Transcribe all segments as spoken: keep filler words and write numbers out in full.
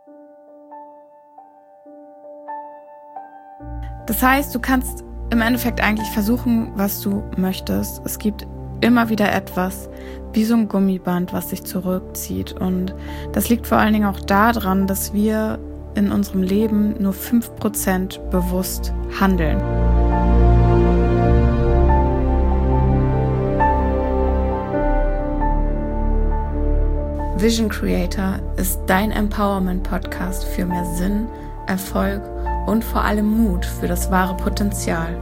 Das heißt, du kannst im Endeffekt eigentlich versuchen, was du möchtest. Es gibt immer wieder etwas, wie so ein Gummiband, was sich zurückzieht. Und das liegt vor allen Dingen auch daran, dass wir in unserem Leben nur fünf Prozent bewusst handeln. Vision Creator ist dein Empowerment-Podcast für mehr Sinn, Erfolg und vor allem Mut für das wahre Potenzial.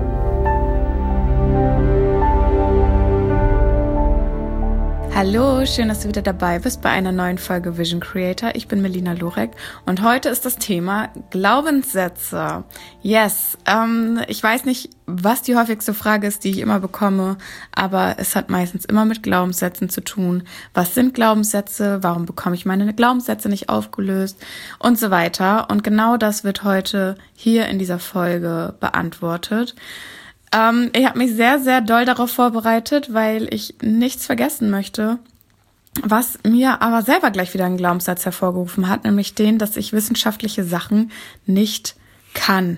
Hallo, schön, dass du wieder dabei bist bei einer neuen Folge Vision Creator. Ich bin Melina Lurek und heute ist das Thema Glaubenssätze. Yes, ähm, ich weiß nicht, was die häufigste Frage ist, die ich immer bekomme, aber es hat meistens immer mit Glaubenssätzen zu tun. Was sind Glaubenssätze? Warum bekomme ich meine Glaubenssätze nicht aufgelöst? Und so weiter. Und genau das wird heute hier in dieser Folge beantwortet. Ähm, ich habe mich sehr, sehr doll darauf vorbereitet, weil ich nichts vergessen möchte, was mir aber selber gleich wieder einen Glaubenssatz hervorgerufen hat, nämlich den, dass ich wissenschaftliche Sachen nicht kann.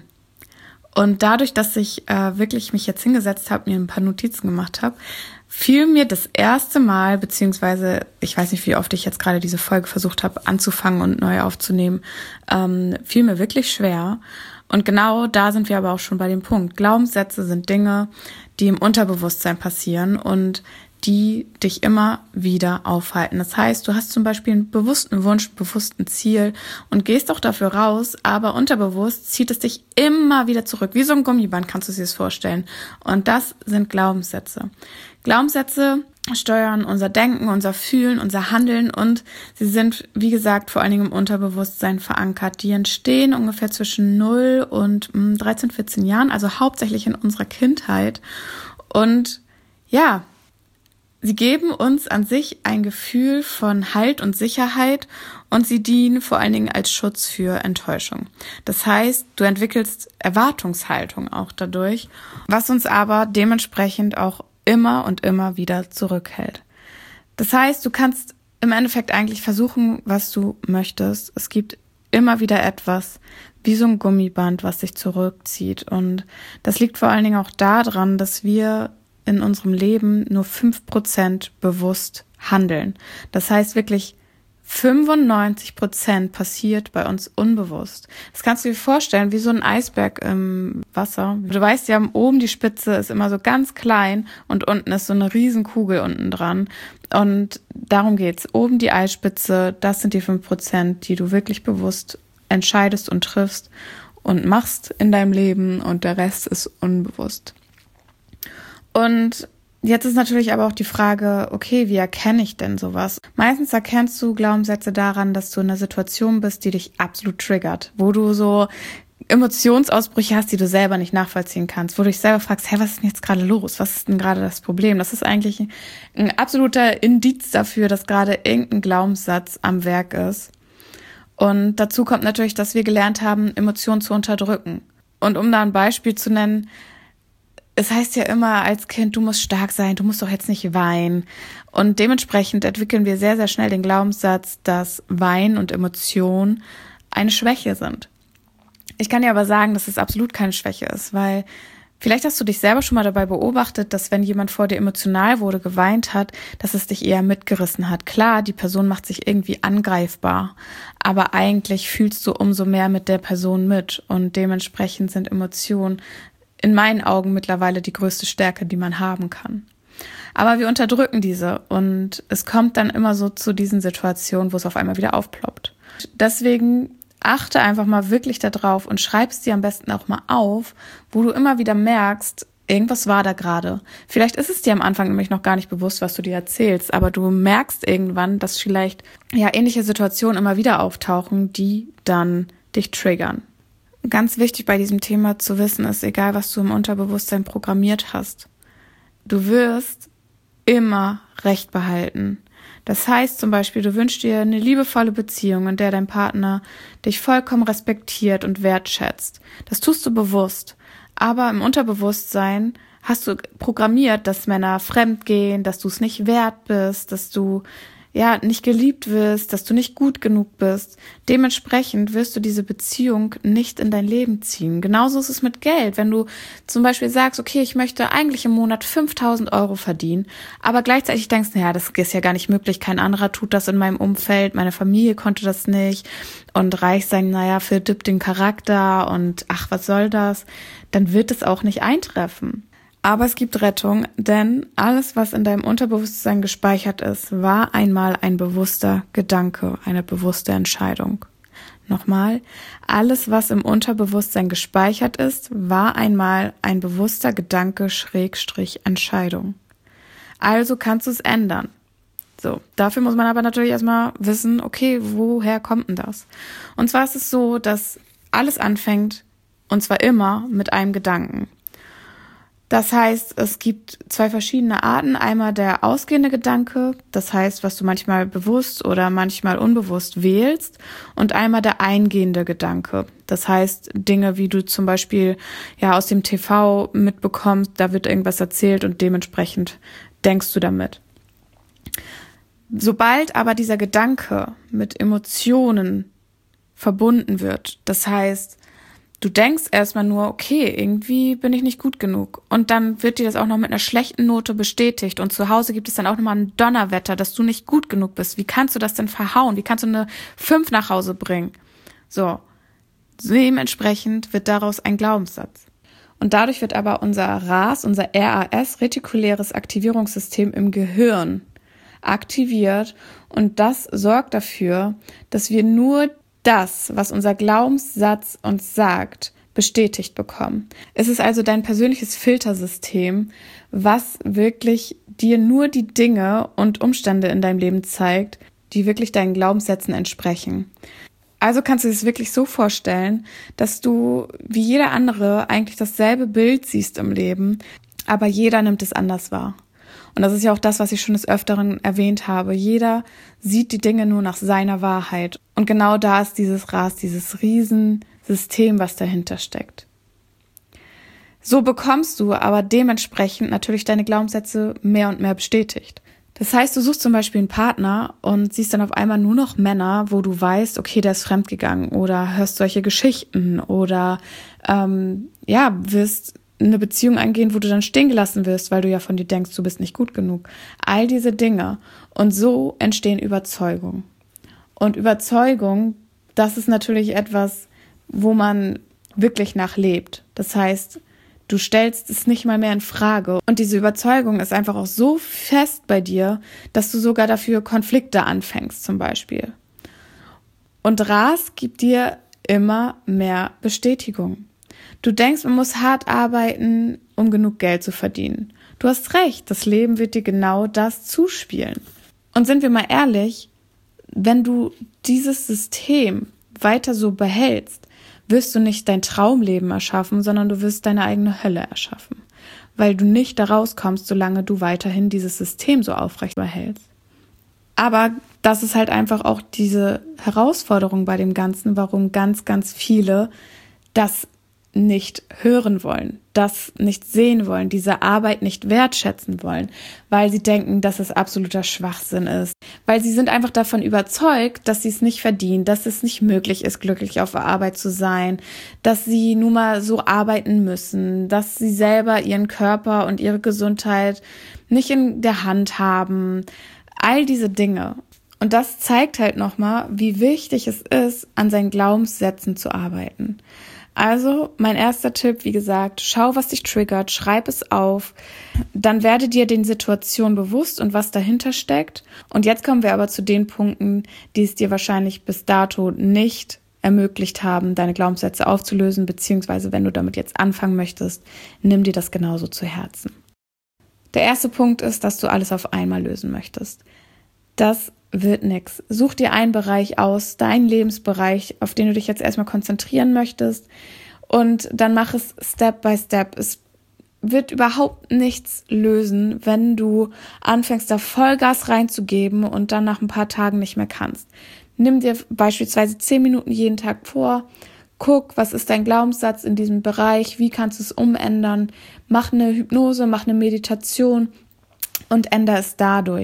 Und dadurch, dass ich äh, wirklich mich jetzt hingesetzt habe, mir ein paar Notizen gemacht habe, fiel mir das erste Mal, beziehungsweise ich weiß nicht, wie oft ich jetzt gerade diese Folge versucht habe anzufangen und neu aufzunehmen, ähm, fiel mir wirklich schwer. Und genau da sind wir aber auch schon bei dem Punkt. Glaubenssätze sind Dinge, die im Unterbewusstsein passieren und die dich immer wieder aufhalten. Das heißt, du hast zum Beispiel einen bewussten Wunsch, einen bewussten Ziel und gehst auch dafür raus, aber unterbewusst zieht es dich immer wieder zurück. Wie so ein Gummiband kannst du dir das vorstellen. Und das sind Glaubenssätze. Glaubenssätze steuern unser Denken, unser Fühlen, unser Handeln und sie sind, wie gesagt, vor allen Dingen im Unterbewusstsein verankert. Die entstehen ungefähr zwischen null und dreizehn, vierzehn Jahren, also hauptsächlich in unserer Kindheit. Und ja, sie geben uns an sich ein Gefühl von Halt und Sicherheit und sie dienen vor allen Dingen als Schutz für Enttäuschung. Das heißt, du entwickelst Erwartungshaltung auch dadurch, was uns aber dementsprechend auch immer und immer wieder zurückhält. Das heißt, du kannst im Endeffekt eigentlich versuchen, was du möchtest. Es gibt immer wieder etwas, wie so ein Gummiband, was sich zurückzieht. Und das liegt vor allen Dingen auch daran, dass wir in unserem Leben nur fünf Prozent bewusst handeln. Das heißt wirklich, fünfundneunzig Prozent passiert bei uns unbewusst. Das kannst du dir vorstellen, wie so ein Eisberg im Wasser. Du weißt ja, oben die Spitze ist immer so ganz klein und unten ist so eine riesen Kugel unten dran. Und darum geht's. Oben die Eisspitze, das sind die fünf Prozent, die du wirklich bewusst entscheidest und triffst und machst in deinem Leben und der Rest ist unbewusst. Und jetzt ist natürlich aber auch die Frage, okay, wie erkenne ich denn sowas? Meistens erkennst du Glaubenssätze daran, dass du in einer Situation bist, die dich absolut triggert, wo du so Emotionsausbrüche hast, die du selber nicht nachvollziehen kannst, wo du dich selber fragst, hey, was ist denn jetzt gerade los? Was ist denn gerade das Problem? Das ist eigentlich ein absoluter Indiz dafür, dass gerade irgendein Glaubenssatz am Werk ist. Und dazu kommt natürlich, dass wir gelernt haben, Emotionen zu unterdrücken. Und um da ein Beispiel zu nennen, es heißt ja immer als Kind, du musst stark sein, du musst doch jetzt nicht weinen. Und dementsprechend entwickeln wir sehr, sehr schnell den Glaubenssatz, dass Weinen und Emotionen eine Schwäche sind. Ich kann dir aber sagen, dass es absolut keine Schwäche ist, weil vielleicht hast du dich selber schon mal dabei beobachtet, dass wenn jemand vor dir emotional wurde, geweint hat, dass es dich eher mitgerissen hat. Klar, die Person macht sich irgendwie angreifbar, aber eigentlich fühlst du umso mehr mit der Person mit und dementsprechend sind Emotionen in meinen Augen mittlerweile die größte Stärke, die man haben kann. Aber wir unterdrücken diese und es kommt dann immer so zu diesen Situationen, wo es auf einmal wieder aufploppt. Deswegen achte einfach mal wirklich da drauf und schreib es dir am besten auch mal auf, wo du immer wieder merkst, irgendwas war da gerade. Vielleicht ist es dir am Anfang nämlich noch gar nicht bewusst, was du dir erzählst, aber du merkst irgendwann, dass vielleicht ja ähnliche Situationen immer wieder auftauchen, die dann dich triggern. Ganz wichtig bei diesem Thema zu wissen ist, egal was du im Unterbewusstsein programmiert hast, du wirst immer Recht behalten. Das heißt zum Beispiel, du wünschst dir eine liebevolle Beziehung, in der dein Partner dich vollkommen respektiert und wertschätzt. Das tust du bewusst, aber im Unterbewusstsein hast du programmiert, dass Männer fremd gehen, dass du es nicht wert bist, dass du ja, nicht geliebt wirst, dass du nicht gut genug bist. Dementsprechend wirst du diese Beziehung nicht in dein Leben ziehen. Genauso ist es mit Geld. Wenn du zum Beispiel sagst, okay, ich möchte eigentlich im Monat fünftausend Euro verdienen, aber gleichzeitig denkst, naja, das ist ja gar nicht möglich, kein anderer tut das in meinem Umfeld, meine Familie konnte das nicht und reich sein, naja, verdirbt den Charakter und ach, was soll das? Dann wird es auch nicht eintreffen. Aber es gibt Rettung, denn alles, was in deinem Unterbewusstsein gespeichert ist, war einmal ein bewusster Gedanke, eine bewusste Entscheidung. Nochmal, alles, was im Unterbewusstsein gespeichert ist, war einmal ein bewusster Gedanke, Schrägstrich, Entscheidung. Also kannst du es ändern. So, dafür muss man aber natürlich erstmal wissen, okay, woher kommt denn das? Und zwar ist es so, dass alles anfängt, und zwar immer mit einem Gedanken. Das heißt, es gibt zwei verschiedene Arten. Einmal der ausgehende Gedanke, das heißt, was du manchmal bewusst oder manchmal unbewusst wählst. Und einmal der eingehende Gedanke. Das heißt, Dinge, wie du zum Beispiel ja aus dem T V mitbekommst, da wird irgendwas erzählt und dementsprechend denkst du damit. Sobald aber dieser Gedanke mit Emotionen verbunden wird, das heißt, du denkst erstmal nur, okay, irgendwie bin ich nicht gut genug. Und dann wird dir das auch noch mit einer schlechten Note bestätigt. Und zu Hause gibt es dann auch nochmal ein Donnerwetter, dass du nicht gut genug bist. Wie kannst du das denn verhauen? Wie kannst du eine fünf nach Hause bringen? So, dementsprechend wird daraus ein Glaubenssatz. Und dadurch wird aber unser R A S, unser R A S, retikuläres Aktivierungssystem im Gehirn aktiviert. Und das sorgt dafür, dass wir nur das, was unser Glaubenssatz uns sagt, bestätigt bekommen. Es ist also dein persönliches Filtersystem, was wirklich dir nur die Dinge und Umstände in deinem Leben zeigt, die wirklich deinen Glaubenssätzen entsprechen. Also kannst du es wirklich so vorstellen, dass du wie jeder andere eigentlich dasselbe Bild siehst im Leben, aber jeder nimmt es anders wahr. Und das ist ja auch das, was ich schon des Öfteren erwähnt habe. Jeder sieht die Dinge nur nach seiner Wahrheit. Und genau da ist dieses R A S, dieses Riesensystem, was dahinter steckt. So bekommst du aber dementsprechend natürlich deine Glaubenssätze mehr und mehr bestätigt. Das heißt, du suchst zum Beispiel einen Partner und siehst dann auf einmal nur noch Männer, wo du weißt, okay, der ist fremdgegangen, oder hörst solche Geschichten oder ähm, ja, wirst eine Beziehung eingehen, wo du dann stehen gelassen wirst, weil du ja von dir denkst, du bist nicht gut genug. All diese Dinge. Und so entstehen Überzeugungen. Und Überzeugung, das ist natürlich etwas, wo man wirklich nachlebt. Das heißt, du stellst es nicht mal mehr in Frage. Und diese Überzeugung ist einfach auch so fest bei dir, dass du sogar dafür Konflikte anfängst zum Beispiel. Und R A S gibt dir immer mehr Bestätigung. Du denkst, man muss hart arbeiten, um genug Geld zu verdienen. Du hast recht, das Leben wird dir genau das zuspielen. Und sind wir mal ehrlich, wenn du dieses System weiter so behältst, wirst du nicht dein Traumleben erschaffen, sondern du wirst deine eigene Hölle erschaffen. Weil du nicht da rauskommst, solange du weiterhin dieses System so aufrecht behältst. Aber das ist halt einfach auch diese Herausforderung bei dem Ganzen, warum ganz, ganz viele das nicht hören wollen, das nicht sehen wollen, diese Arbeit nicht wertschätzen wollen, weil sie denken, dass es absoluter Schwachsinn ist. Weil sie sind einfach davon überzeugt, dass sie es nicht verdienen, dass es nicht möglich ist, glücklich auf der Arbeit zu sein, dass sie nun mal so arbeiten müssen, dass sie selber ihren Körper und ihre Gesundheit nicht in der Hand haben. All diese Dinge. Und das zeigt halt nochmal, wie wichtig es ist, an seinen Glaubenssätzen zu arbeiten. Also mein erster Tipp, wie gesagt, schau, was dich triggert, schreib es auf, dann werde dir den Situationen bewusst und was dahinter steckt. Und jetzt kommen wir aber zu den Punkten, die es dir wahrscheinlich bis dato nicht ermöglicht haben, deine Glaubenssätze aufzulösen, beziehungsweise wenn du damit jetzt anfangen möchtest, nimm dir das genauso zu Herzen. Der erste Punkt ist, dass du alles auf einmal lösen möchtest. Das wird nix. Such dir einen Bereich aus, deinen Lebensbereich, auf den du dich jetzt erstmal konzentrieren möchtest, und dann mach es Step by Step. Es wird überhaupt nichts lösen, wenn du anfängst, da Vollgas reinzugeben und dann nach ein paar Tagen nicht mehr kannst. Nimm dir beispielsweise zehn Minuten jeden Tag vor, guck, was ist dein Glaubenssatz in diesem Bereich, wie kannst du es umändern, mach eine Hypnose, mach eine Meditation und ändere es dadurch.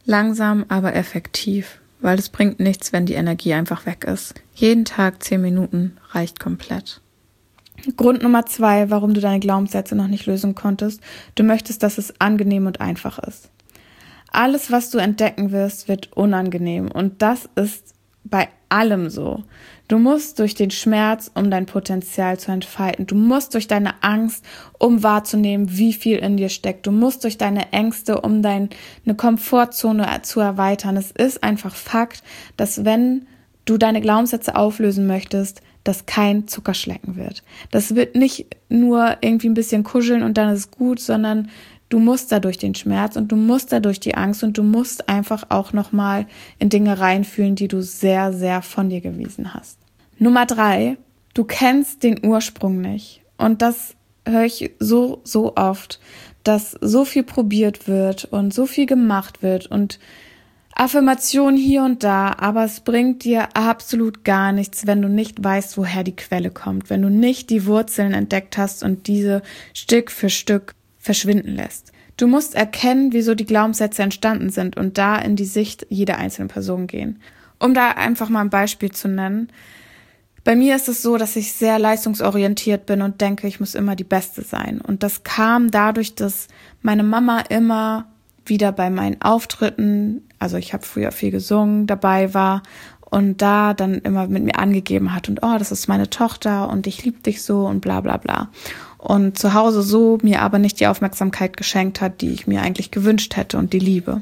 Langsam, aber effektiv, weil es bringt nichts, wenn die Energie einfach weg ist. Jeden Tag zehn Minuten reicht komplett. Grund Nummer zwei, warum du deine Glaubenssätze noch nicht lösen konntest. Du möchtest, dass es angenehm und einfach ist. Alles, was du entdecken wirst, wird unangenehm. Und das ist bei allem so. Du musst durch den Schmerz, um dein Potenzial zu entfalten. Du musst durch deine Angst, um wahrzunehmen, wie viel in dir steckt. Du musst durch deine Ängste, um deine Komfortzone zu erweitern. Es ist einfach Fakt, dass wenn du deine Glaubenssätze auflösen möchtest, das kein Zuckerschlecken wird. Das wird nicht nur irgendwie ein bisschen kuscheln und dann ist es gut, sondern du musst da durch den Schmerz und du musst da durch die Angst und du musst einfach auch nochmal in Dinge reinfühlen, die du sehr, sehr von dir gewiesen hast. Nummer drei, du kennst den Ursprung nicht. Und das höre ich so, so oft, dass so viel probiert wird und so viel gemacht wird und Affirmation hier und da, aber es bringt dir absolut gar nichts, wenn du nicht weißt, woher die Quelle kommt, wenn du nicht die Wurzeln entdeckt hast und diese Stück für Stück verschwinden lässt. Du musst erkennen, wieso die Glaubenssätze entstanden sind und da in die Sicht jeder einzelnen Person gehen. Um da einfach mal ein Beispiel zu nennen. Bei mir ist es so, dass ich sehr leistungsorientiert bin und denke, ich muss immer die Beste sein. Und das kam dadurch, dass meine Mama immer wieder bei meinen Auftritten, also ich habe früher viel gesungen, dabei war und da dann immer mit mir angegeben hat und oh, das ist meine Tochter und ich liebe dich so und bla bla bla. Und zu Hause so mir aber nicht die Aufmerksamkeit geschenkt hat, die ich mir eigentlich gewünscht hätte und die Liebe.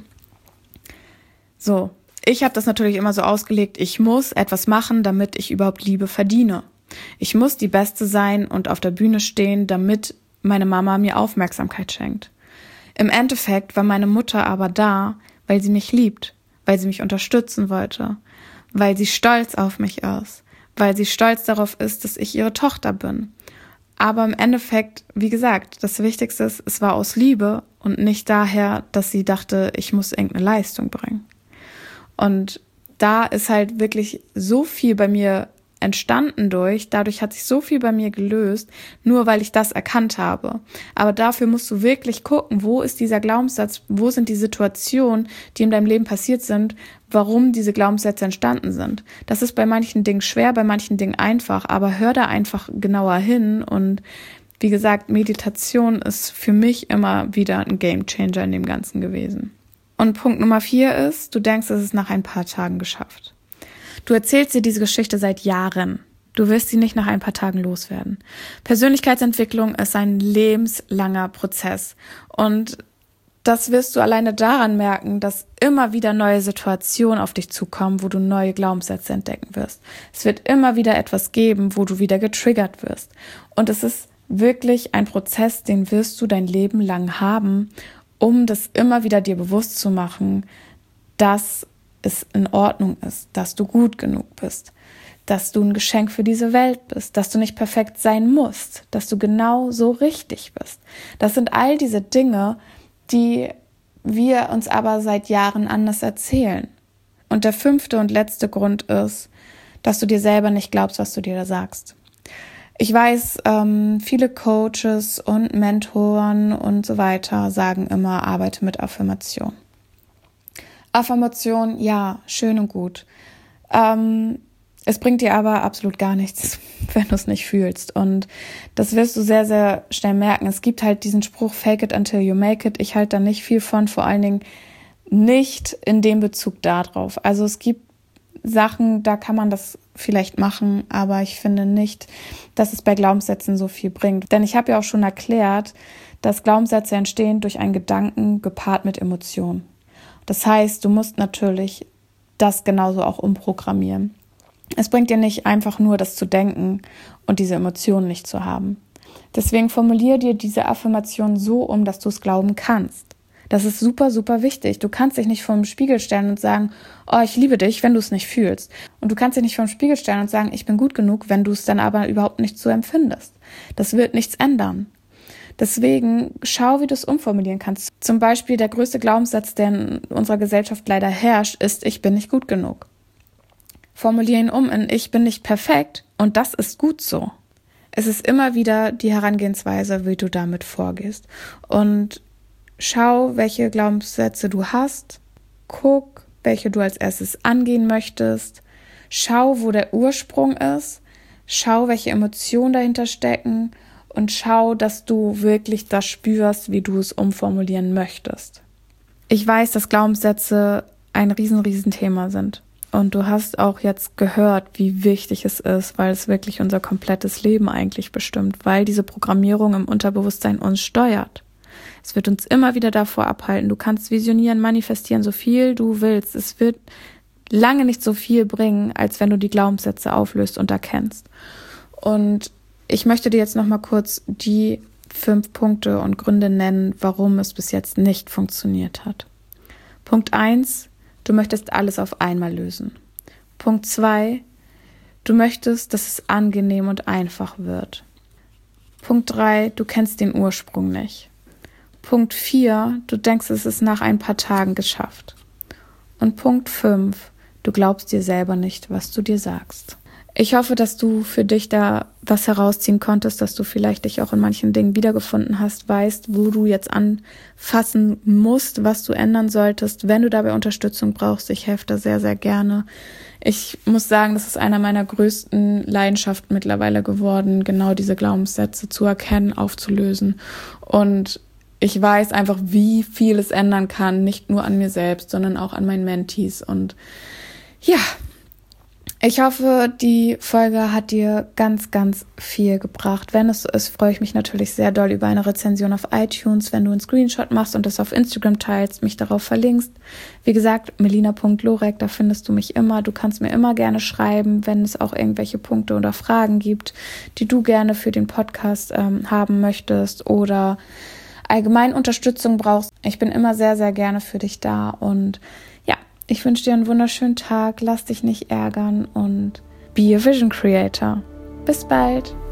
So, ich habe das natürlich immer so ausgelegt, ich muss etwas machen, damit ich überhaupt Liebe verdiene. Ich muss die Beste sein und auf der Bühne stehen, damit meine Mama mir Aufmerksamkeit schenkt. Im Endeffekt war meine Mutter aber da, weil sie mich liebt, weil sie mich unterstützen wollte, weil sie stolz auf mich ist, weil sie stolz darauf ist, dass ich ihre Tochter bin. Aber im Endeffekt, wie gesagt, das Wichtigste ist, es war aus Liebe und nicht daher, dass sie dachte, ich muss irgendeine Leistung bringen. Und da ist halt wirklich so viel bei mir entstanden durch, dadurch hat sich so viel bei mir gelöst, nur weil ich das erkannt habe. Aber dafür musst du wirklich gucken, wo ist dieser Glaubenssatz, wo sind die Situationen, die in deinem Leben passiert sind, warum diese Glaubenssätze entstanden sind. Das ist bei manchen Dingen schwer, bei manchen Dingen einfach, aber hör da einfach genauer hin und wie gesagt, Meditation ist für mich immer wieder ein Gamechanger in dem Ganzen gewesen. Und Punkt Nummer vier ist, du denkst, es ist nach ein paar Tagen geschafft. Du erzählst dir diese Geschichte seit Jahren. Du wirst sie nicht nach ein paar Tagen loswerden. Persönlichkeitsentwicklung ist ein lebenslanger Prozess. Und das wirst du alleine daran merken, dass immer wieder neue Situationen auf dich zukommen, wo du neue Glaubenssätze entdecken wirst. Es wird immer wieder etwas geben, wo du wieder getriggert wirst. Und es ist wirklich ein Prozess, den wirst du dein Leben lang haben, um das immer wieder dir bewusst zu machen, dass es in Ordnung ist, dass du gut genug bist, dass du ein Geschenk für diese Welt bist, dass du nicht perfekt sein musst, dass du genau so richtig bist. Das sind all diese Dinge, die wir uns aber seit Jahren anders erzählen. Und der fünfte und letzte Grund ist, dass du dir selber nicht glaubst, was du dir da sagst. Ich weiß, ähm, viele Coaches und Mentoren und so weiter sagen immer, arbeite mit Affirmation. Affirmation, ja, schön und gut. Ähm, es bringt dir aber absolut gar nichts, wenn du es nicht fühlst. Und das wirst du sehr, sehr schnell merken. Es gibt halt diesen Spruch, fake it until you make it. Ich halte da nicht viel von, vor allen Dingen nicht in dem Bezug darauf. Also es gibt Sachen, da kann man das vielleicht machen, aber ich finde nicht, dass es bei Glaubenssätzen so viel bringt. Denn ich habe ja auch schon erklärt, dass Glaubenssätze entstehen durch einen Gedanken gepaart mit Emotionen. Das heißt, du musst natürlich das genauso auch umprogrammieren. Es bringt dir nicht einfach nur, das zu denken und diese Emotionen nicht zu haben. Deswegen formuliere dir diese Affirmation so um, dass du es glauben kannst. Das ist super, super wichtig. Du kannst dich nicht vor den Spiegel stellen und sagen, oh, ich liebe dich, wenn du es nicht fühlst. Und du kannst dich nicht vor den Spiegel stellen und sagen, ich bin gut genug, wenn du es dann aber überhaupt nicht so empfindest. Das wird nichts ändern. Deswegen schau, wie du es umformulieren kannst. Zum Beispiel der größte Glaubenssatz, der in unserer Gesellschaft leider herrscht, ist, ich bin nicht gut genug. Formuliere ihn um in, ich bin nicht perfekt und das ist gut so. Es ist immer wieder die Herangehensweise, wie du damit vorgehst. Und schau, welche Glaubenssätze du hast Guck, welche du als erstes angehen möchtest. Schau, wo der Ursprung ist. Schau, welche Emotionen dahinter stecken. Und schau, dass du wirklich das spürst, wie du es umformulieren möchtest. Ich weiß, dass Glaubenssätze ein riesen, riesen Thema sind. Und du hast auch jetzt gehört, wie wichtig es ist, weil es wirklich unser komplettes Leben eigentlich bestimmt, weil diese Programmierung im Unterbewusstsein uns steuert. Es wird uns immer wieder davor abhalten. Du kannst visionieren, manifestieren, so viel du willst. Es wird lange nicht so viel bringen, als wenn du die Glaubenssätze auflöst und erkennst. Und ich möchte dir jetzt nochmal kurz die fünf Punkte und Gründe nennen, warum es bis jetzt nicht funktioniert hat. Punkt eins, du möchtest alles auf einmal lösen. Punkt zwei, du möchtest, dass es angenehm und einfach wird. Punkt drei, du kennst den Ursprung nicht. Punkt vier, du denkst, es ist nach ein paar Tagen geschafft. Und Punkt fünf, du glaubst dir selber nicht, was du dir sagst. Ich hoffe, dass du für dich da was herausziehen konntest, dass du vielleicht dich auch in manchen Dingen wiedergefunden hast, weißt, wo du jetzt anfassen musst, was du ändern solltest. Wenn du dabei Unterstützung brauchst, ich helfe da sehr, sehr gerne. Ich muss sagen, das ist einer meiner größten Leidenschaften mittlerweile geworden, genau diese Glaubenssätze zu erkennen, aufzulösen. Und ich weiß einfach, wie viel es ändern kann, nicht nur an mir selbst, sondern auch an meinen Mentees. Und ja, ich hoffe, die Folge hat dir ganz, ganz viel gebracht. Wenn es so ist, freue ich mich natürlich sehr doll über eine Rezension auf iTunes, wenn du einen Screenshot machst und das auf Instagram teilst, mich darauf verlinkst. Wie gesagt, melina punkt lorek, da findest du mich immer. Du kannst mir immer gerne schreiben, wenn es auch irgendwelche Punkte oder Fragen gibt, die du gerne für den Podcast ähm, haben möchtest oder allgemein Unterstützung brauchst. Ich bin immer sehr, sehr gerne für dich da und ja, ich wünsche dir einen wunderschönen Tag, lass dich nicht ärgern und be a Vision Creator. Bis bald!